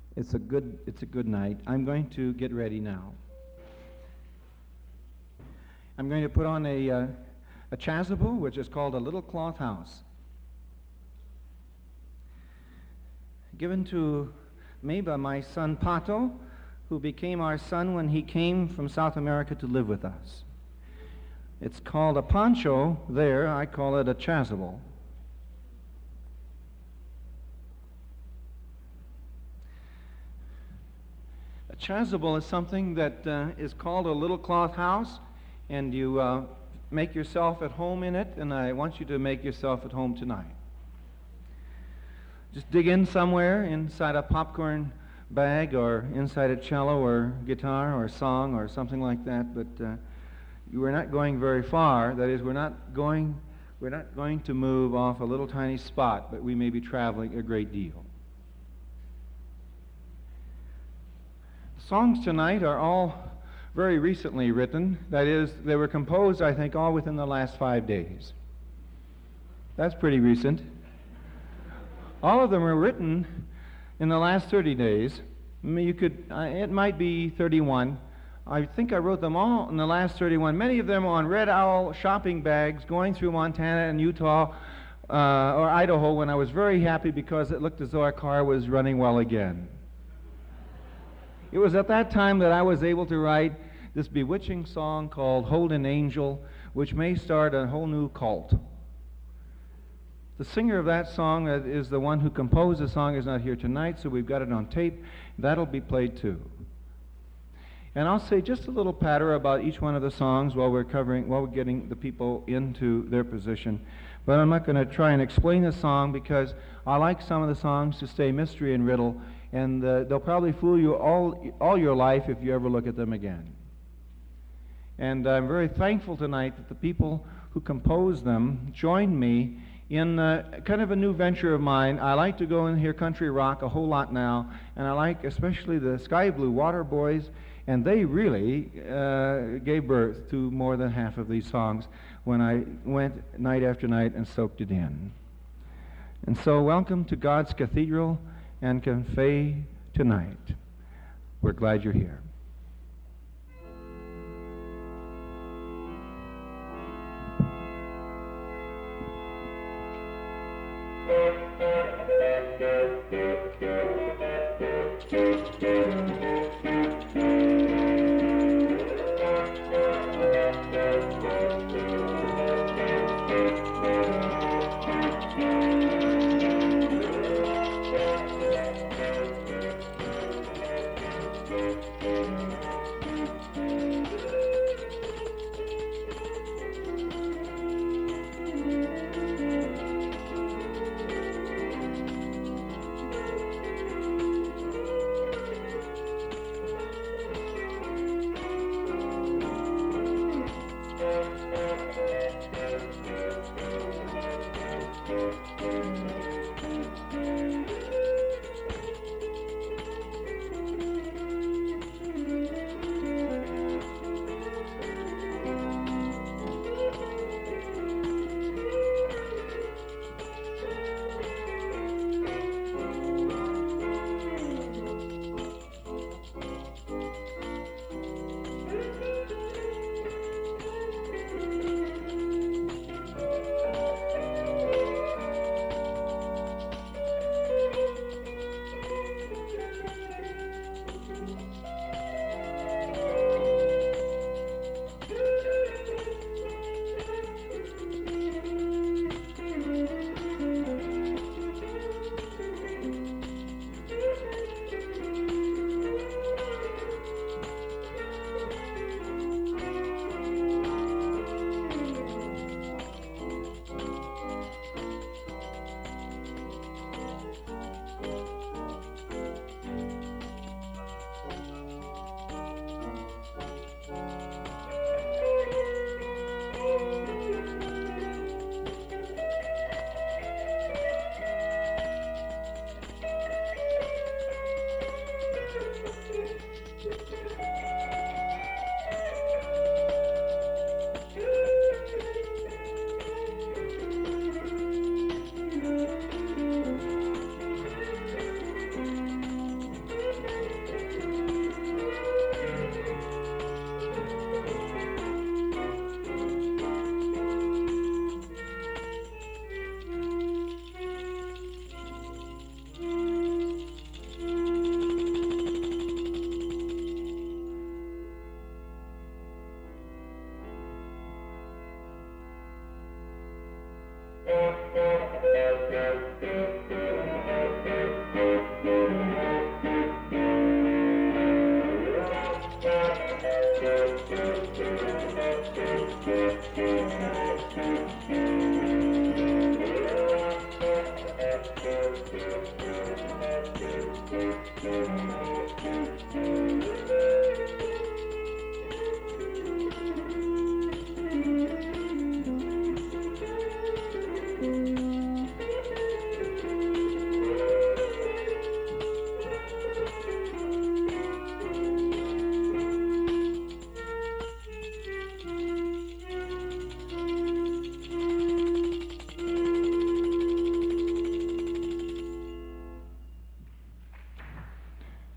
It's a good night. I'm going to get ready now. I'm going to put on a chasuble, which is called A Little Cloth House. Given to me by my son Pato, who became our son when he came from South America to live with us. It's called a poncho there. I call it a chasuble. A chasuble is something that is called a little cloth house, and you make yourself at home in it, and I want you to make yourself at home tonight. Just dig in somewhere inside a popcorn bag or inside a cello or guitar or song or something like that, but we're not going very far. That is, we're not going to move off a little tiny spot, but we may be traveling a great deal. The songs tonight are all very recently written. That is, they were composed, I think, all within the last 5 days. That's pretty recent. All of them were written in the last 30 days. I mean, it might be 31. I think I wrote them all in the last 31. Many of them on Red Owl shopping bags going through Montana and Utah or Idaho when I was very happy because it looked as though our car was running well again. It was at that time that I was able to write this bewitching song called Hold an Angel, which may start a whole new cult. The singer of that song is the one who composed the song is not here tonight, so we've got it on tape. That'll be played too. And I'll say just a little patter about each one of the songs while we're getting the people into their position. But I'm not going to try and explain the song because I like some of the songs to stay mystery and riddle, and they'll probably fool you all your life if you ever look at them again. And I'm very thankful tonight that the people who composed them joined me in kind of a new venture of mine. I like to go and hear country rock a whole lot now, and I like especially the Sky Blue Water Boys, and they really gave birth to more than half of these songs when I went night after night and soaked it in. And so welcome to God's Cathedral and Cafe tonight. We're glad you're here.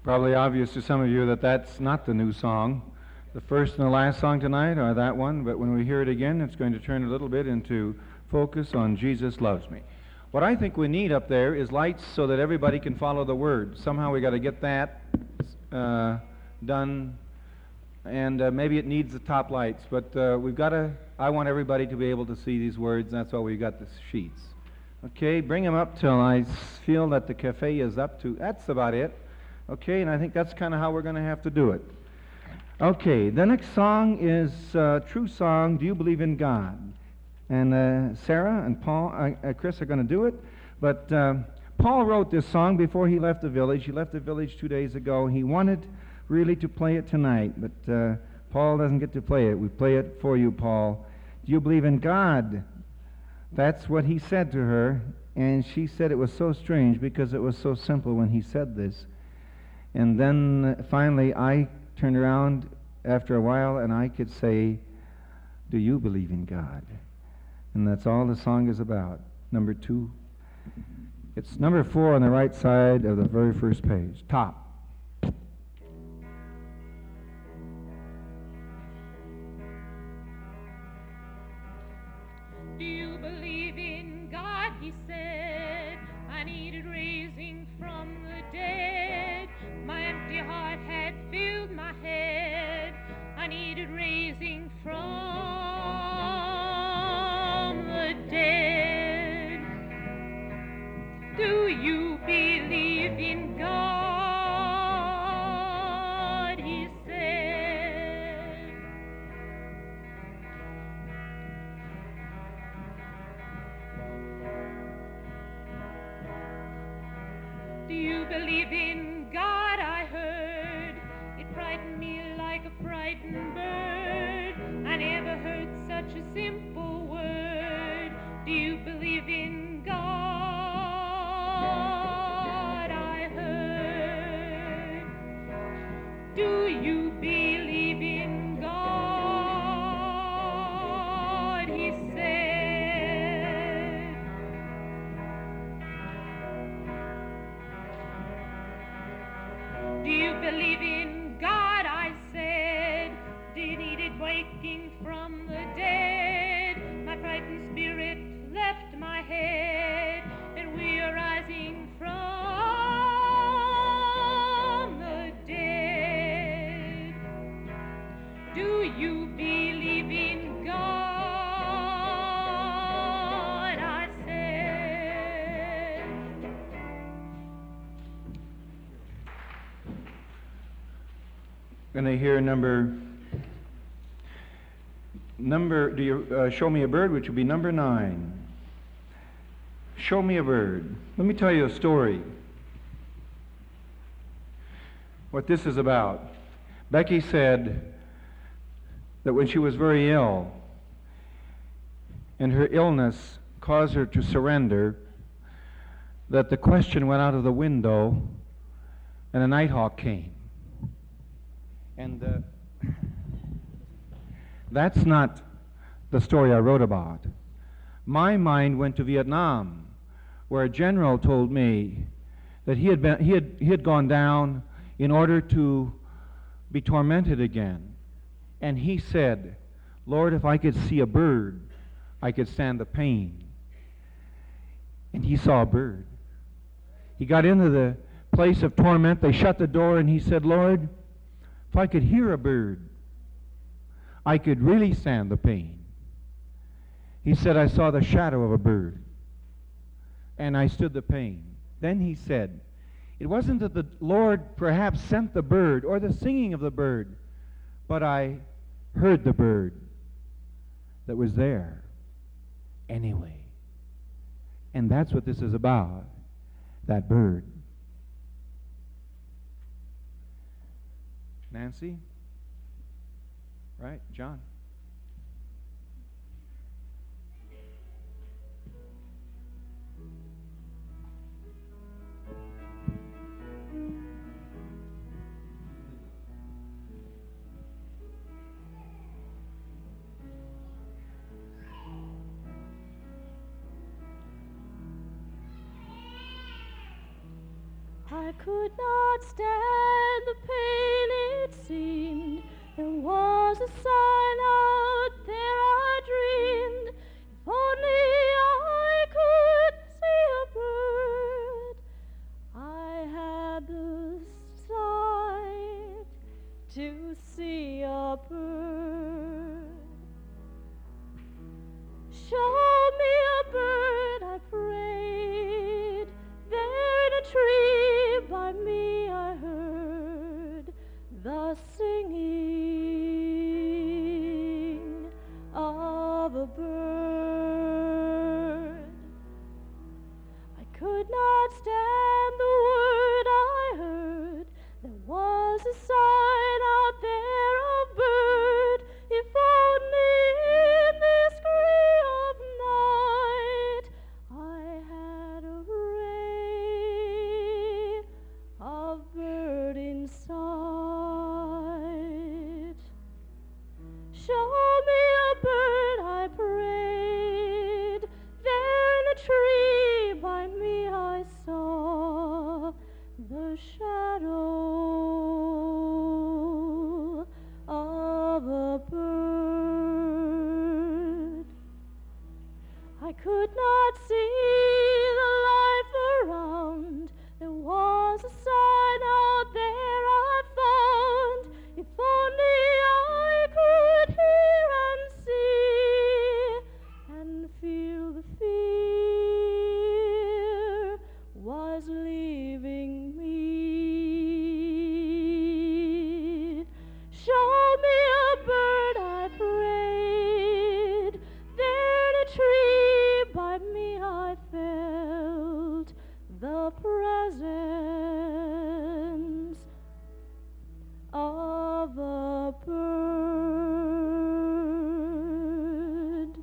Probably obvious to some of you that that's not the new song. The first and the last song tonight are that one, but when we hear it again, it's going to turn a little bit into focus on Jesus Loves Me. What I think we need up there is lights so that everybody can follow the words. Somehow we got to get that done, and maybe it needs the top lights, but I want everybody to be able to see these words, and that's why we got the sheets. Okay, bring them up till I feel that the cafe is up to, that's about it. Okay, and I think that's kind of how we're going to have to do it. Okay, the next song is True Song, Do You Believe in God? And Sarah and Chris are going to do it. But Paul wrote this song before he left the village. He left the village 2 days ago. He wanted really to play it tonight, but Paul doesn't get to play it. We play it for you, Paul. Do you believe in God? That's what he said to her, and she said it was so strange because it was so simple when he said this. And then finally I turned around after a while and I could say, do you believe in God? And that's all the song is about. Number 2. It's number 4 on the right side of the very first page. Top. Do you believe in God? He said. I needed raising from the dead. My empty heart had filled my head. I needed raising from the dead. Do you believe in God? He said. Do you believe in God? I heard. It frightened me like a frightened bird. I never heard such a simple word. Do you believe in God? I heard. Do you believe in God? He said. Do you believe in God? I said. Do you needed waking from the dead? My frightened spirit left my head, and we are rising from the dead. Do you believe in God? I said. Going to hear number, do you Show Me a Bird, which will be number 9. Show Me a Bird. Let me tell you a story. What this is about. Becky said that when she was very ill, and her illness caused her to surrender, that the question went out of the window, and a nighthawk came. And that's not the story I wrote about. My mind went to Vietnam, where a general told me that he had gone down in order to be tormented again. And he said, Lord, if I could see a bird, I could stand the pain. And he saw a bird. He got into the place of torment. They shut the door, and he said, Lord, if I could hear a bird, I could really stand the pain. He said, I saw the shadow of a bird, and I stood the pain. Then he said, it wasn't that the Lord perhaps sent the bird or the singing of the bird, but I heard the bird that was there anyway. And that's what this is about, that bird. Nancy? Right, John? I could not stand the pain, it seemed. There was a sign out there, I dreamed. If only I could see a bird. I had the sight to see a bird. Show me a bird, I prayed. There in a tree by me I heard the singing of a bird. I could not stand the word I heard. There was a sign out there, a bird. If only in this gray of night I had a ray of bird inside. Show me a bird, I prayed. There in a tree by me I saw the shadow of a bird. I could not see the life around. There was a sign out there I found. If only I could hear and see and feel the fear was leaving me. Show me a bird, I prayed. There in a tree by me I felt the presence of a bird.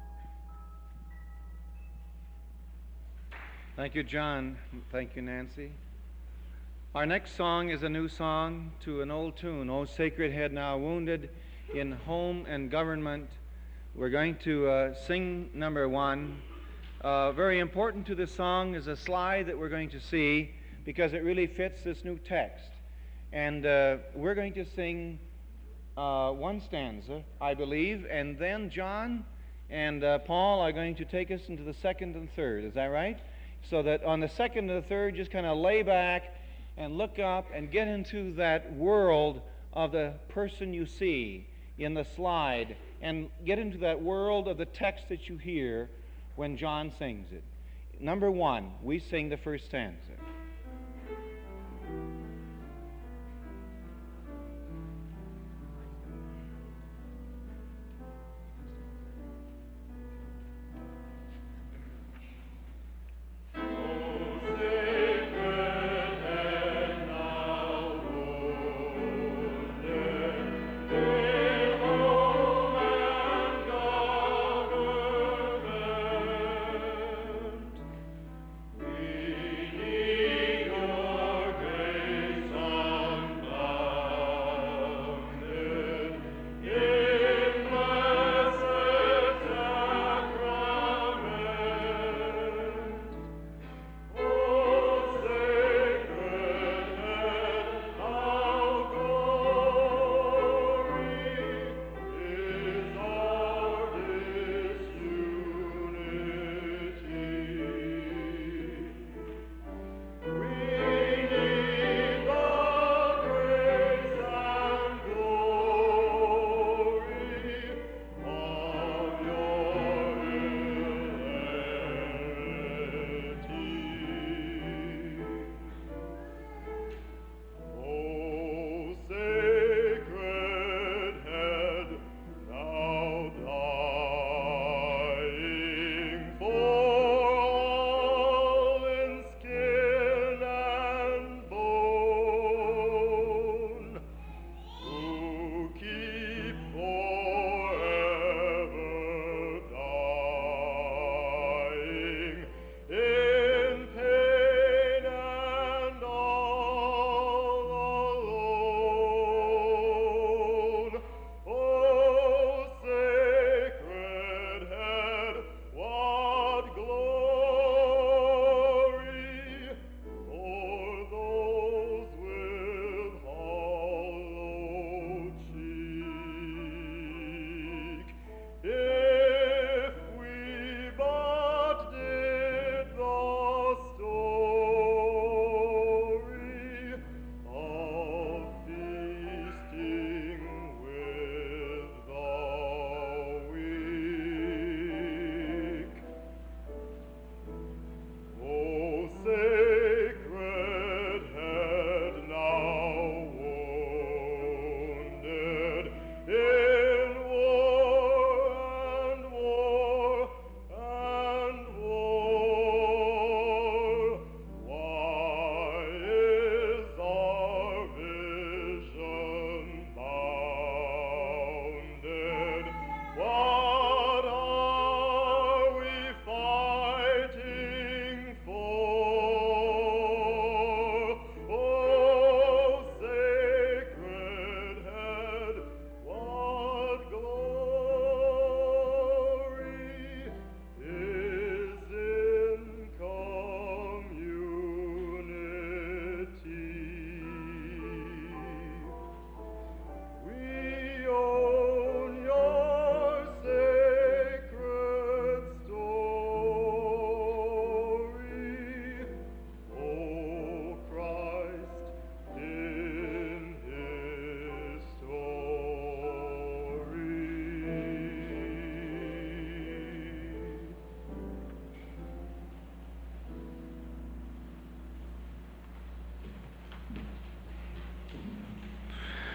Thank you, John. Thank you, Nancy. Our next song is a new song to an old tune, O Sacred Head Now Wounded in Home and Government. We're going to sing number one. Very important to this song is a slide that we're going to see because it really fits this new text. And we're going to sing one stanza, I believe, and then John and Paul are going to take us into the second and third. Is that right? So that on the second and the third, just kind of lay back and look up and get into that world of the person you see in the slide and get into that world of the text that you hear when John sings it. Number one, we sing the first stanza. We need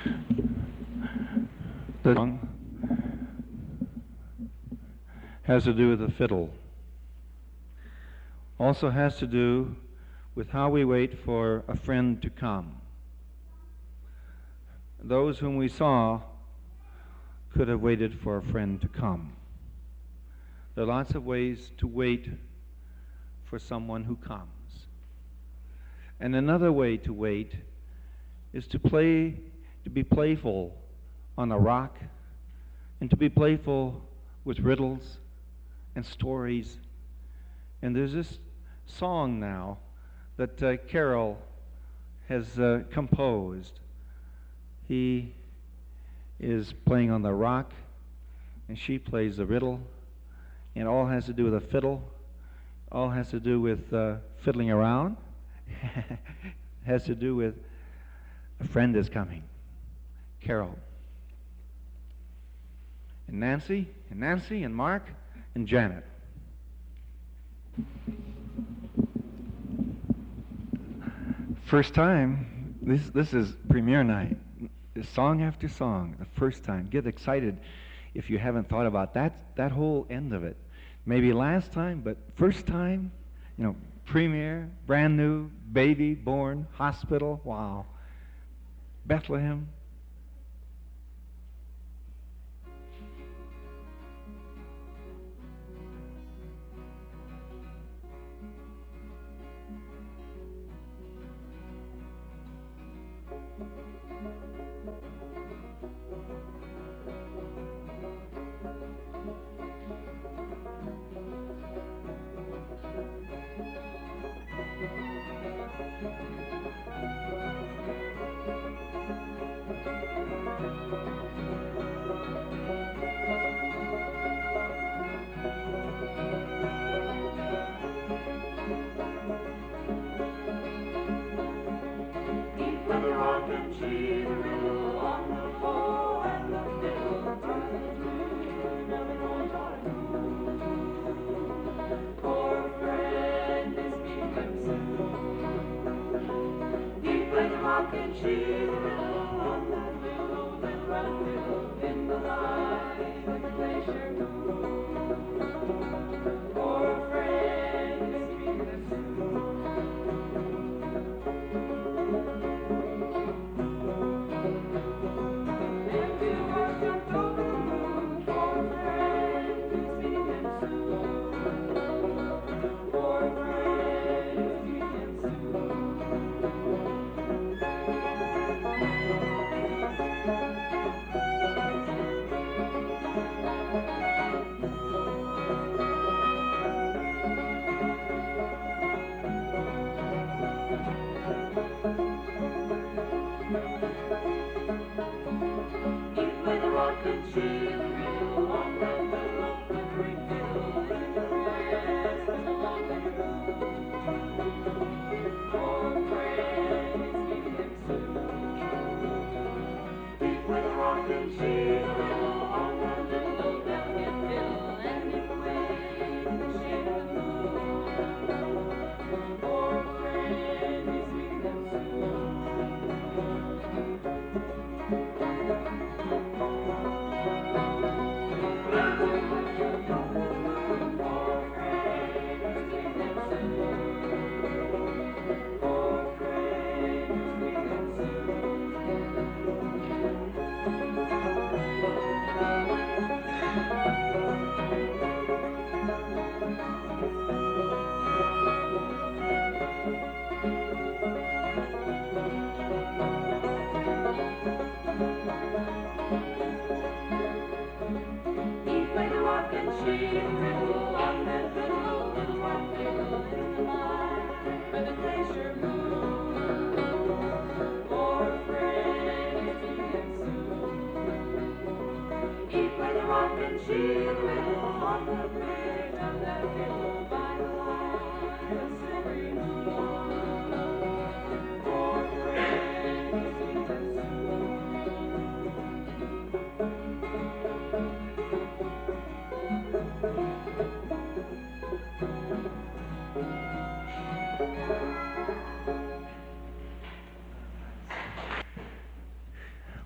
The song has to do with the fiddle. Also has to do with how we wait for a friend to come. Those whom we saw could have waited for a friend to come. There are lots of ways to wait for someone who comes. And another way to wait is to be playful on a rock, and to be playful with riddles and stories. And there's this song now that Carol has composed. He is playing on the rock, and she plays the riddle, and it all has to do with a fiddle, all has to do with fiddling around, has to do with a friend is coming. Carol. And Nancy, and Mark, and Janet. First time, this is premiere night. Song after song, the first time. Get excited if you haven't thought about that whole end of it. Maybe last time, but first time, premiere, brand new, baby born, hospital, wow. Bethlehem.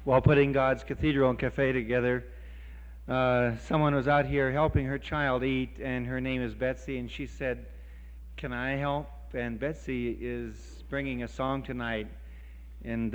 while putting God's Cathedral and Cafe together, someone was out here helping her child eat, and her name is Betsy, and she said, "Can I help?" And Betsy is bringing a song tonight, and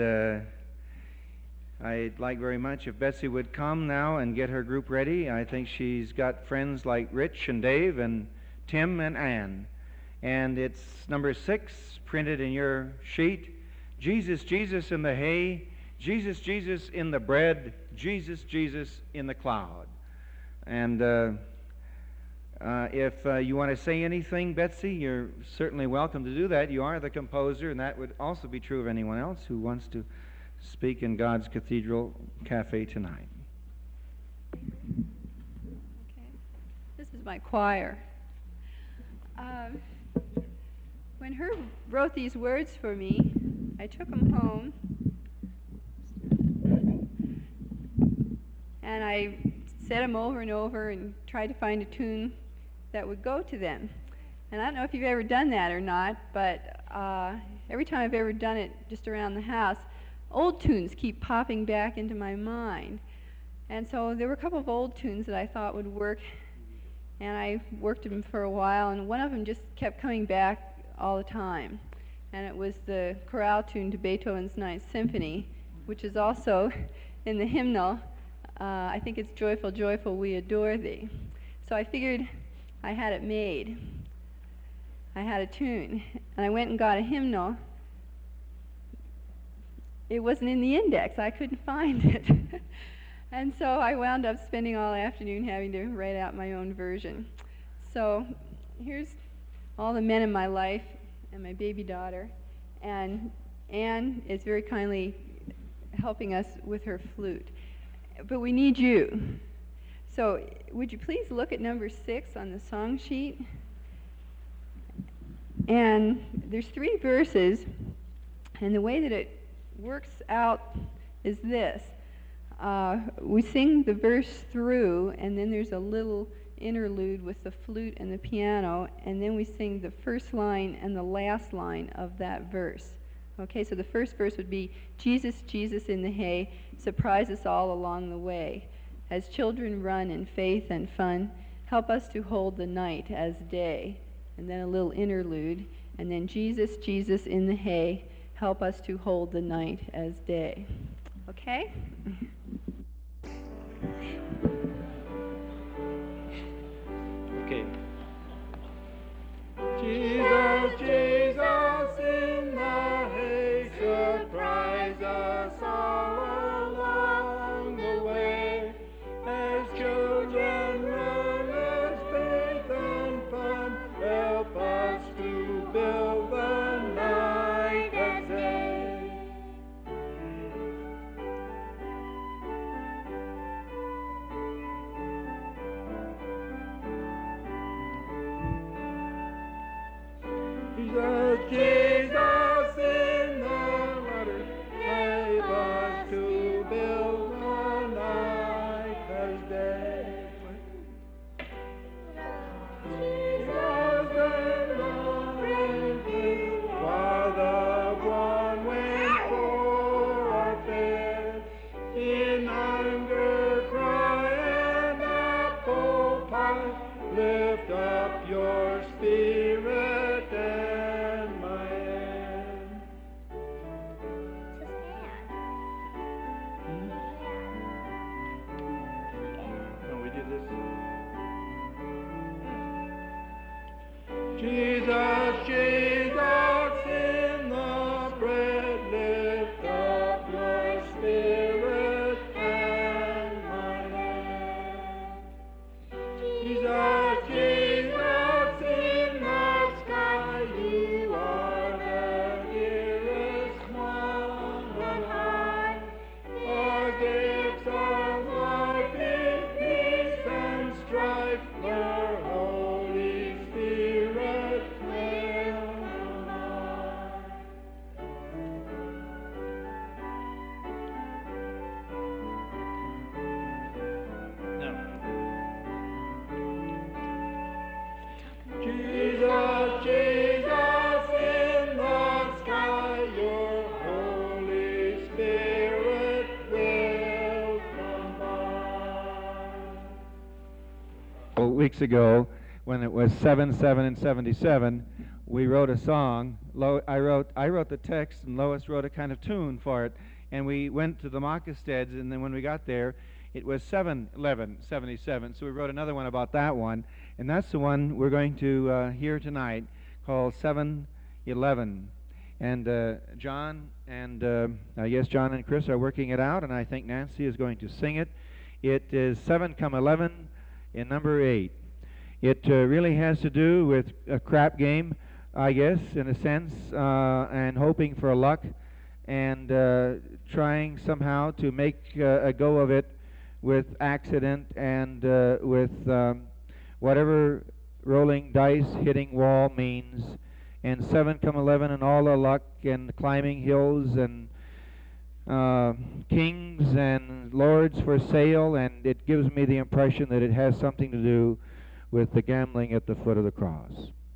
I'd like very much if Betsy would come now and get her group ready. I think she's got friends like Rich and Dave and Tim and Ann. And it's number 6, printed in your sheet. Jesus, Jesus in the hay, Jesus, Jesus in the bread, Jesus, Jesus in the cloud. And if you want to say anything, Betsy, you're certainly welcome to do that. You are the composer, and that would also be true of anyone else who wants to speak in God's Cathedral Cafe tonight. Okay. This is my choir. When Herb wrote these words for me, I took them home, and I said them over and over and tried to find a tune that would go to them. And I don't know if you've ever done that or not, but every time I've ever done it just around the house, old tunes keep popping back into my mind. And so there were a couple of old tunes that I thought would work, and I worked them for a while, and one of them just kept coming back all the time. And it was the chorale tune to Beethoven's Ninth Symphony, which is also in the hymnal. I think it's Joyful, Joyful, We Adore Thee. So I figured I had it made. I had a tune. And I went and got a hymnal. It wasn't in the index. I couldn't find it. And so I wound up spending all afternoon having to write out my own version. So here's all the men in my life and my baby daughter. And Anne is very kindly helping us with her flute. But we need you. So would you please look at number 6 on the song sheet? And there's 3 verses, and the way that it works out is this. We sing the verse through, and then there's a little interlude with the flute and the piano, and then we sing the first line and the last line of that verse. Okay, so the first verse would be, Jesus, Jesus in the hay, surprise us all along the way. As children run in faith and fun, help us to hold the night as day. And then a little interlude, and then Jesus, Jesus in the hay, help us to hold the night as day. Okay? Okay. Jesus, Jesus in the hay, surprise us all along the way. As children run as faith and fun, help us to build the night as day. Jesus, Jesus in the water, help us to build the night as day. Jesus in the rain, while the one went for our fare, in hunger cry and apple pie, lift up your spirit and my weeks ago, when it was 7, 7, and 77, we wrote a song. I wrote the text, and Lois wrote a kind of tune for it. And we went to the Mockesteads, and then when we got there, it was 7, 11, 77. So we wrote another one about that one, and that's the one we're going to hear tonight, called 7, 11. And John and yes, John and Chris are working it out, and I think Nancy is going to sing it. It is 7, 11 in number 8. It really has to do with a crap game, I guess, in a sense, and hoping for luck, and trying somehow to make a go of it with accident and with whatever rolling dice hitting wall means. And 7, 11 and all the luck and climbing hills and kings and lords for sale, and it gives me the impression that it has something to do with the gambling at the foot of the cross.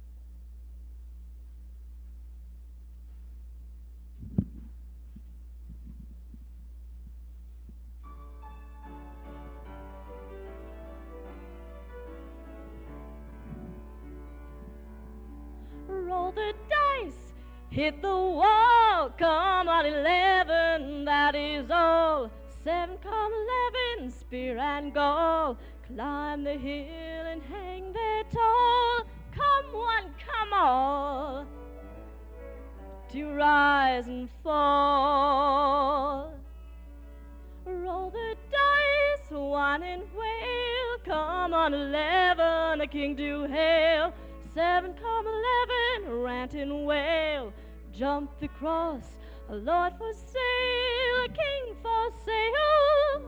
Roll the dice, hit the wall, come on 11, that is all. 7, 11, spear and goal, climb the hill and hang there tall. Come one, come all, to rise and fall. Roll the dice, one and whale, come on 11, a king to hail. 7, 11, rant and wail, jump the cross, a lord for sale, a king for sale,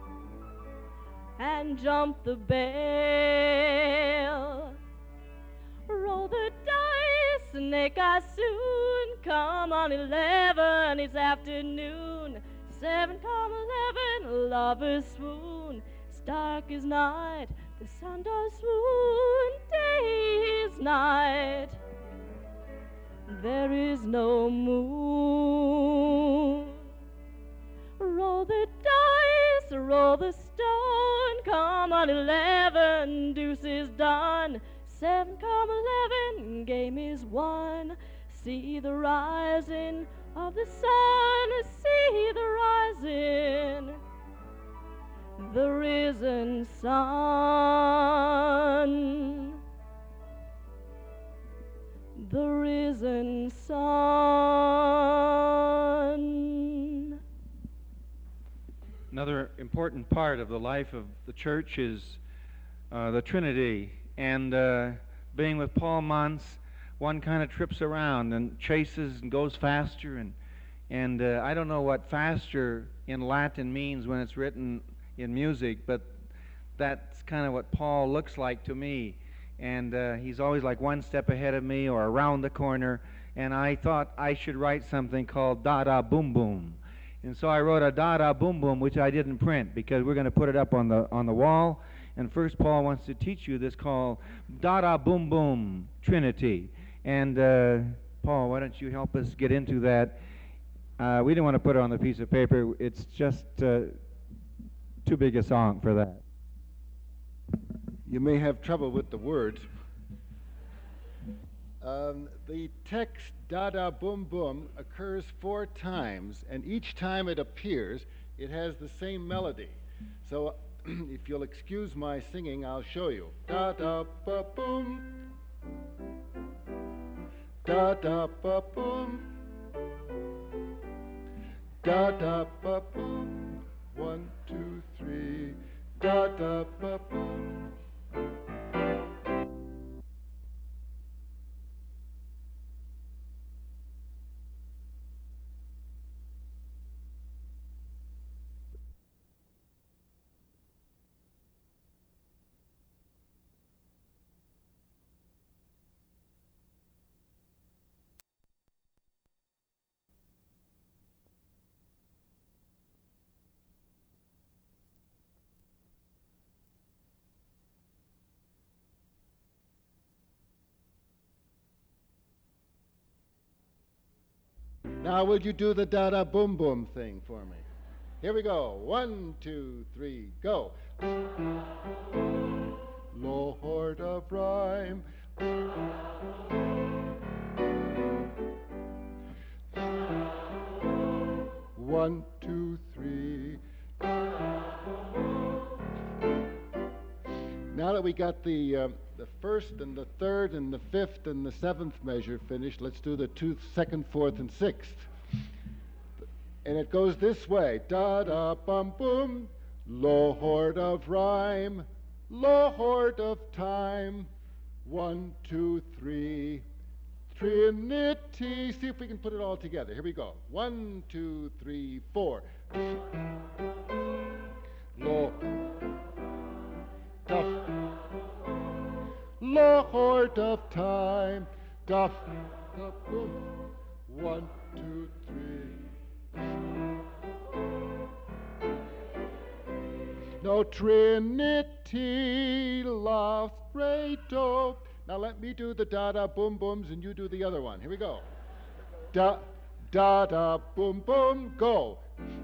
and jump the bail. Roll the dice, snake I soon, come on 11, it's afternoon. 7, 11, lovers swoon, it's dark as night, the sun does swoon, day is night, there is no moon. Roll the dice, roll the stone, come on 11, deuce is done. 7, 11, game is won. See the rising of the sun, see the rising, the risen sun, the risen sun. Another important part of the life of the church is the Trinity, and being with Paul Mons, one kind of trips around and chases and goes faster, and I don't know what faster in Latin means when it's written in music, but that's kind of what Paul looks like to me, and he's always like one step ahead of me or around the corner, and I thought I should write something called Da-Da Boom Boom. And so I wrote a Da-Da Boom Boom, which I didn't print because we're going to put it up on the wall. And first Paul wants to teach you this called Da-Da Boom Boom Trinity. And Paul, why don't you help us get into that? We didn't want to put it on the piece of paper. It's just too big a song for that. You may have trouble with the words. The text Da-Da Boom Boom occurs 4 times, and each time it appears, it has the same melody. So if you'll excuse my singing, I'll show you. Da-Da ba boom, da-da ba boom, da-da ba boom, 1, 2, 3, da-da ba boom. Now, would you do the da-da boom boom thing for me? Here we go. 1, 2, 3, go. Lord of rhyme. 1, 2, 3. Now that we got the first and the third and the fifth and the seventh measure finished, let's do the second, fourth, and sixth. And it goes this way: da da bum boom, Lord of rhyme, Lord of time. 1, 2, 3. Trinity. See if we can put it all together. Here we go. 1, 2, 3, 4. Lord of time. Duff, duff, boom. 1, 2, 3. No Trinity, lost ray do. Now let me do the da-da boom booms and you do the other one. Here we go. Da-da boom boom, go.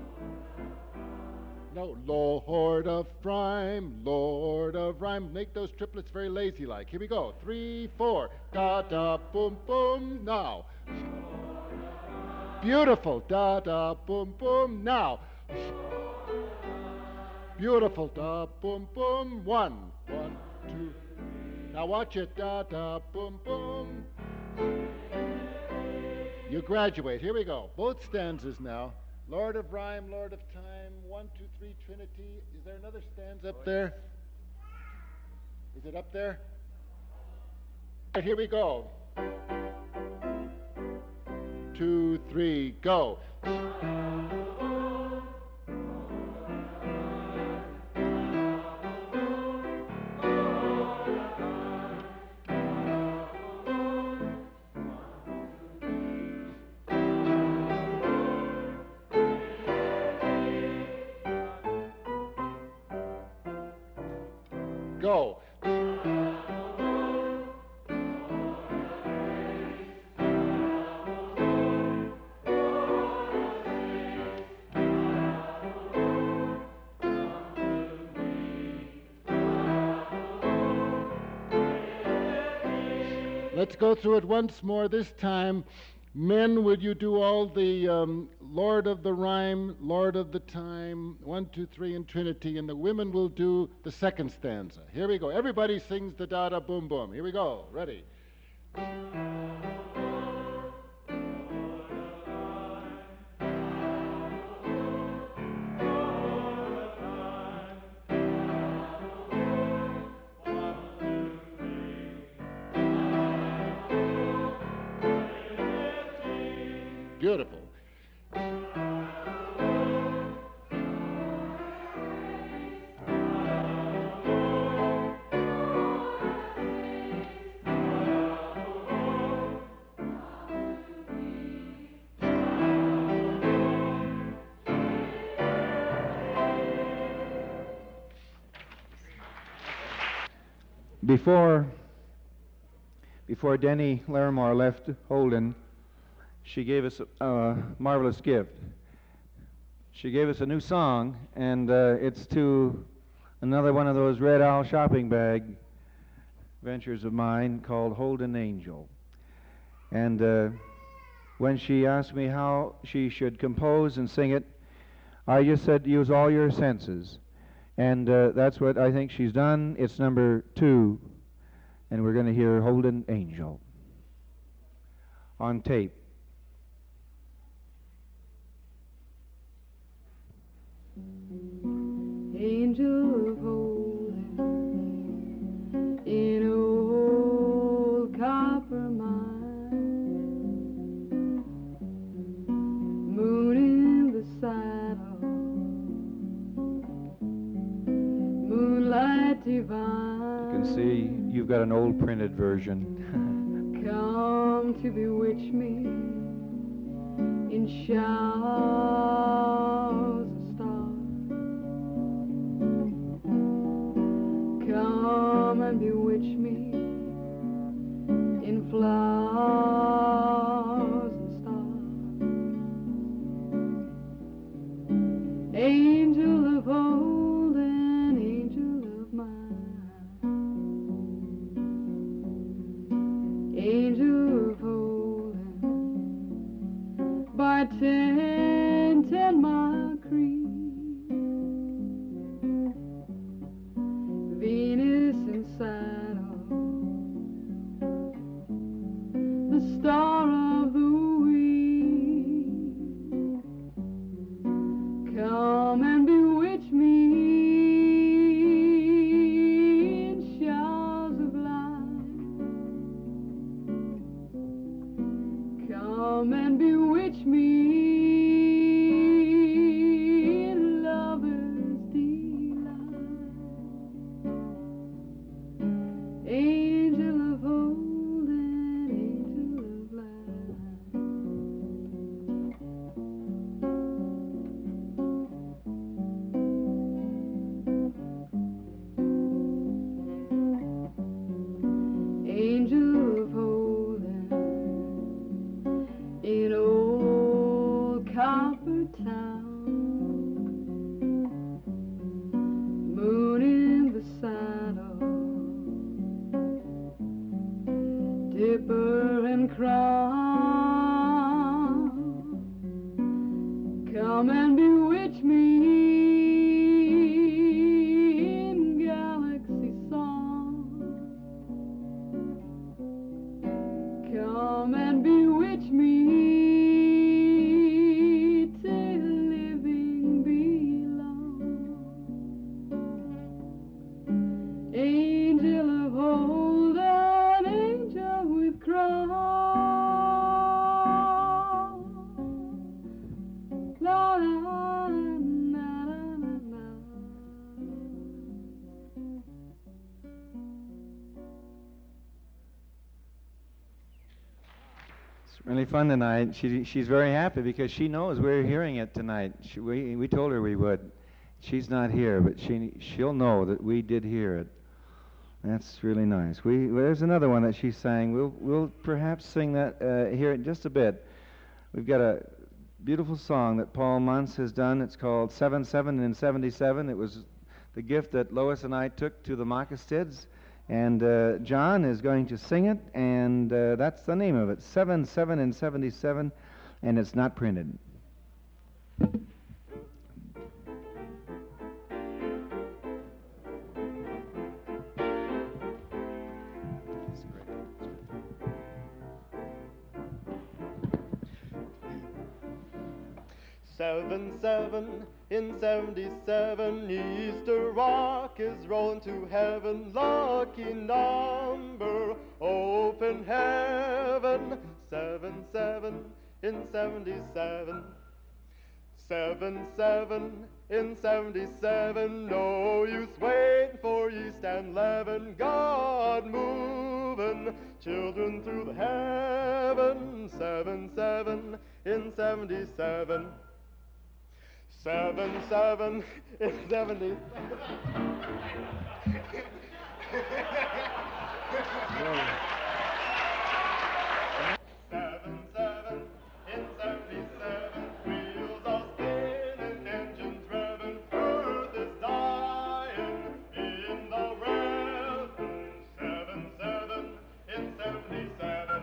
No, Lord of rhyme, Lord of rhyme. Make those triplets very lazy-like. Here we go. 3, 4. Da-da boom boom, now. Beautiful. Da-da boom boom, now. Beautiful. Da boom boom, 1, 1, 2. Now watch it, da-da, boom, boom. You graduate. Here we go. Both stanzas now. Lord of rhyme, Lord of time, 1, 2, 3, Trinity. Is there another stanza up there? Is it up there? Here we go. 2, 3, go. Go. Let's go through it once more. This time, men, would you do all the Lord of the rhyme, Lord of the time, 1, 2, 3, and Trinity, and the women will do the second stanza. Here we go. Everybody sings the da-da boom boom. Here we go. Ready? Beautiful. Before Denny Larimore left Holden, she gave us a marvelous gift. She gave us a new song, and it's to another one of those Red Owl shopping bag ventures of mine called Holden Angel. And when she asked me how she should compose and sing it, I just said use all your senses. And that's what I think she's done. It's number 2, and we're going to hear Holden Angel on tape. Angel of Holden, in old copper mine, moon in the saddle, moonlight divine. You can see you've got an old printed version. Come to bewitch me in showers of stars. Come and bewitch me in flowers and stars. Angel of Holden, angel of mine. by 10 Mile Creek. Venus inside of the star of the week. Come and bewitch me in showers of light. Come and bewitch me in lover's delight. Angel of old and angel of light. Angel of old and in old Copper Town. Moon in the saddle, dipper and crown. Come and bewitch me in galaxy song. Come and bewitch me till living belong. Angel of old and angel with crown. La la la la la la. It's really fun tonight. She's very happy because she knows we're hearing it tonight. We told her we would. She's not here, but she'll know that we did hear it. That's really nice. There's another one that she sang. We'll perhaps sing that here in just a bit. We've got a beautiful song that Paul Muntz has done. It's called 77 in 77. It was the gift that Lois and I took to the Mockestids. And John is going to sing it, and that's the name of it, 77 in 77, and it's not printed. Seven in 77, Easter Rock is rolling to heaven. Lucky number, open heaven. 7 in 77. 7 in 77. No use waiting for East and Leven. God moving children through the heaven. 7 in 77. 7 in 70. 7 in 77. Wheels are spinning, engines revving, earth is dying in the reverend. 7 in 77.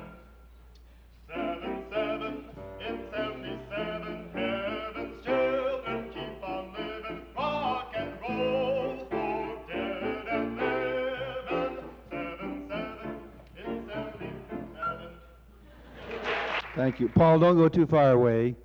7 in 77. Heaven's children keep on living, rock and roll for dead and living. 7 in 77. Thank you. Paul, don't go too far away.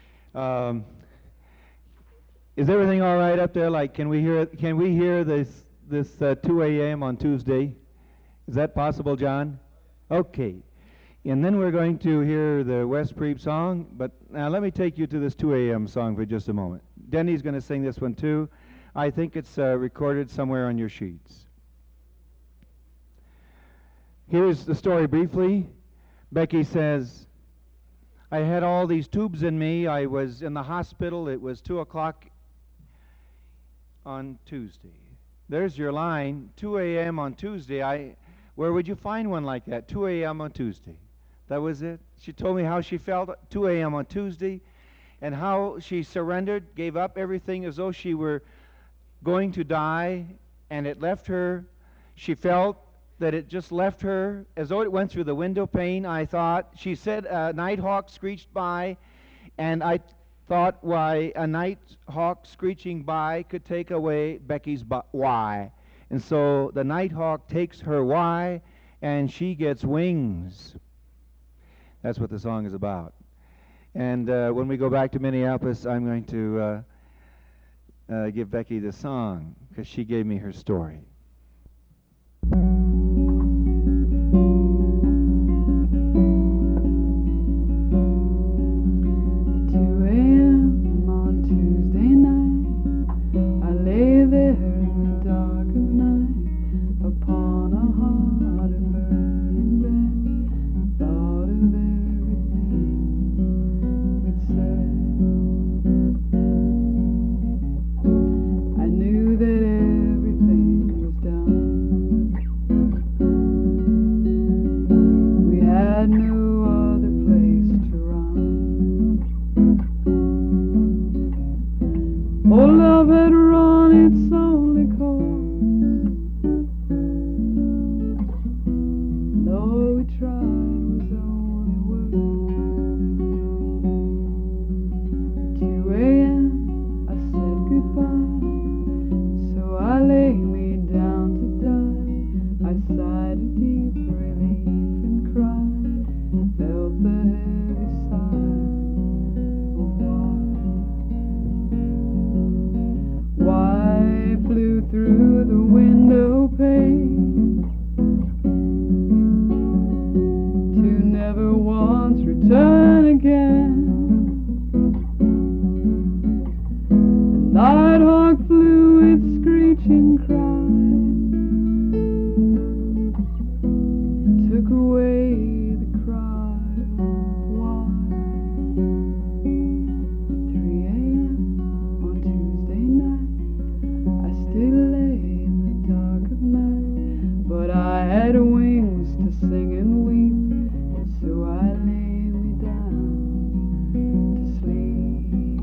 Is everything all right up there? Like, can we hear this 2 a.m. on Tuesday? Is that possible, John? Okay. And then we're going to hear the West Preep song, but now let me take you to this 2 a.m. song for just a moment. Denny's going to sing this one too. I think it's recorded somewhere on your sheets. Here's the story briefly. Becky says, I had all these tubes in me. I was in the hospital. It was 2 o'clock on Tuesday. There's your line, 2 a.m. on Tuesday. Where would you find one like that, 2 a.m. on Tuesday? That was it. She told me how she felt at 2 a.m. on Tuesday and how she surrendered, gave up everything as though she were going to die, and it left her. She felt that it just left her as though it went through the window pane, I thought. She said a nighthawk screeched by, And I thought why a night hawk screeching by could take away Becky's why. And so the night hawk takes her why, and she gets wings. That's what the song is about. And when we go back to Minneapolis, I'm going to give Becky the song, because she gave me her story. 2 a.m. on Tuesday night, I lay there in the dark of night, upon a hot and burning bed, thought of everything we'd said. I knew that everything was done. We had no other place to run. Oh, love had run its only course. And all we tried was only words. At 2 a.m. I said goodbye, so I lay me down to die. I sighed a deep relief and cried, felt the heavy sigh of why flew through the window pane to never once return again. The nighthawk flew its screeching cry and took away the cry of why. At 3 a.m. on Tuesday night, I still lay in the dark of night, but I had wings to sing and weep, and so I lay me down to sleep.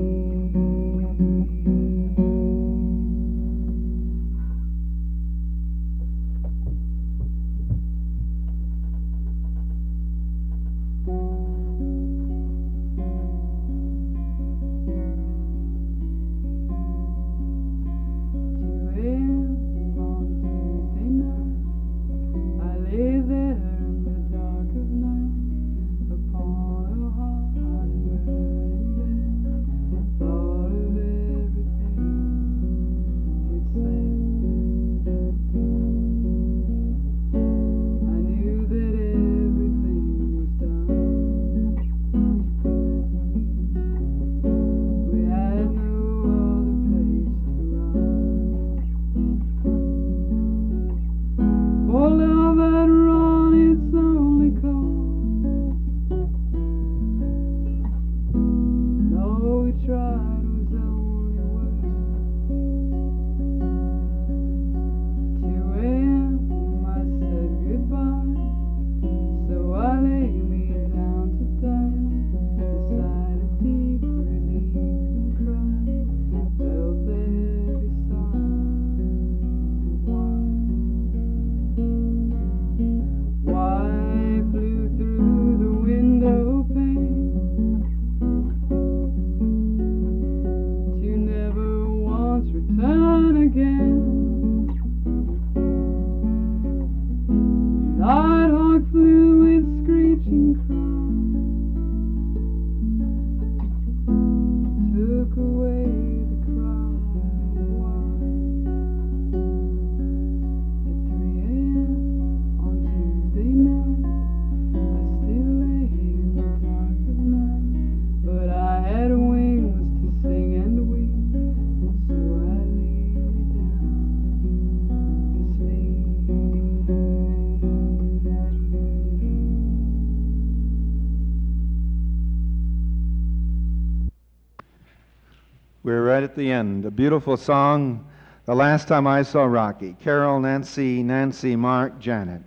We're right at the end. A beautiful song, The Last Time I Saw Rocky. Carol, Nancy, Mark, Janet.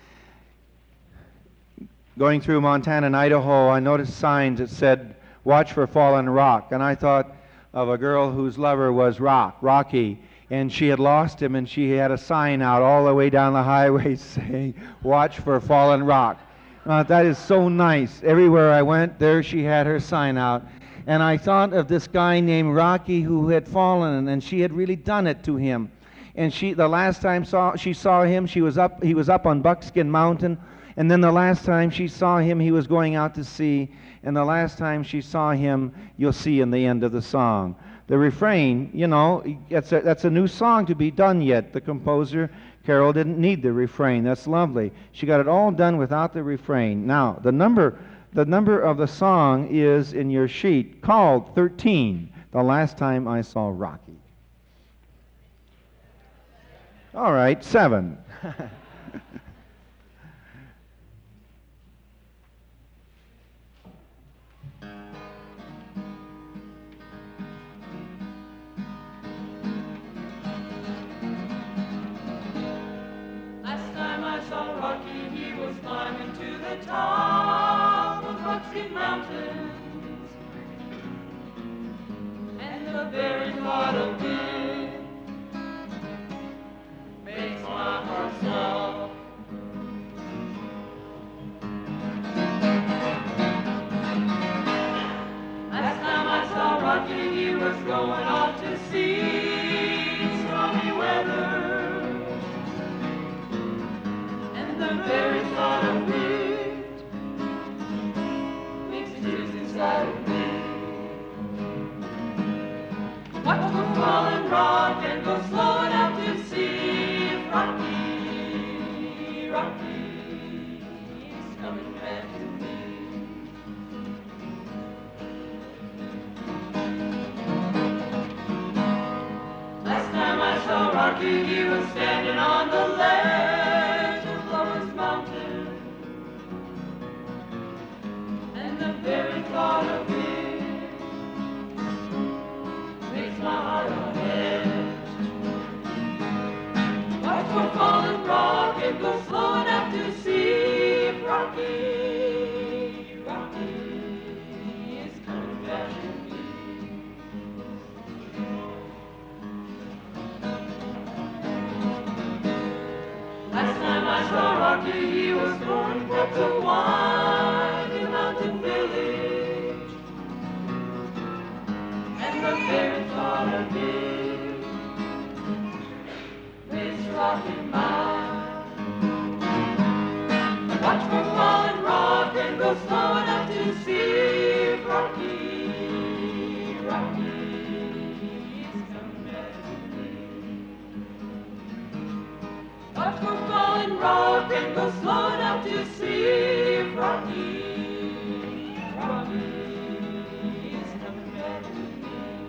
Going through Montana and Idaho, I noticed signs that said, "Watch for fallen rock." And I thought of a girl whose lover was Rocky, and she had lost him, and she had a sign out all the way down the highway saying, "Watch for fallen rock." That is so nice. Everywhere I went, there she had her sign out. And I thought of this guy named Rocky who had fallen, and she had really done it to him. And the last time she saw him, he was up on Buckskin Mountain. And then the last time she saw him, he was going out to sea. And the last time she saw him, you'll see in the end of the song. The refrain, that's a new song to be done yet. The composer, Carol, didn't need the refrain. That's lovely. She got it all done without the refrain. Now, the number of the song is in your sheet, called 13, The Last Time I Saw Rocky. All right, 7. Last time I saw Rocky, he was climbing to the top of Buckskin Mountains, and the very thought of it makes my heart stop. Last time I saw Rocky, he was going out to sea, stormy weather. The very thought of it makes tears inside of me. Watch the falling rock and go slow enough to see if Rocky is coming back to me. Last time I saw Rocky, he was standing on the ledge of Lover's Mountain, and the very thought of it makes my heart on edge. Watch for falling rock and go slow enough to see if Rocky is coming back to me. Last time I saw Rocky, he was going back to White Mountain Village, and the very thought of it makes Rocky mine. Watch for falling rock and go slow enough to see if Rocky is coming back to me. Watch for falling rock and go slow enough to see if Rocky is coming back to me.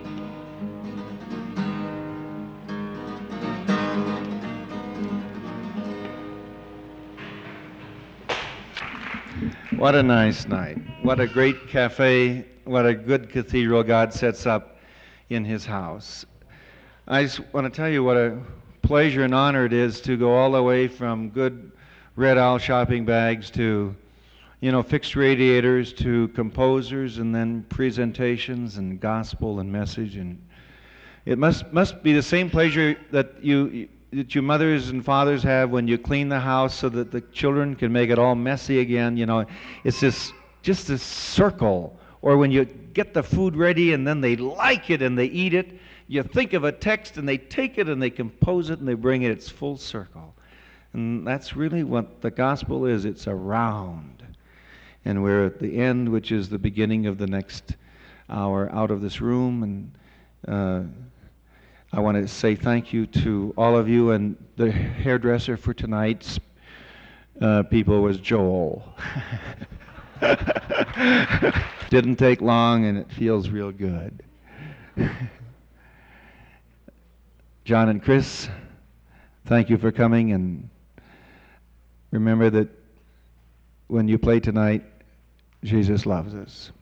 What a nice night. What a great cafe. What a good cathedral God sets up in His house. I just want to tell you what a pleasure and honor it is to go all the way from good Red Owl shopping bags to, fixed radiators to composers and then presentations and gospel and message. And it must be the same pleasure that your mothers and fathers have when you clean the house so that the children can make it all messy again. It's just this circle. Or when you get the food ready and then they like it and they eat it, you think of a text and they take it and they compose it and they bring it its full circle. And that's really what the gospel is. It's a round. And we're at the end, which is the beginning of the next hour out of this room. And I want to say thank you to all of you, and the hairdresser for tonight's people was Joel. Didn't take long, and it feels real good. John and Chris, thank you for coming, and remember that when you play tonight, Jesus loves us.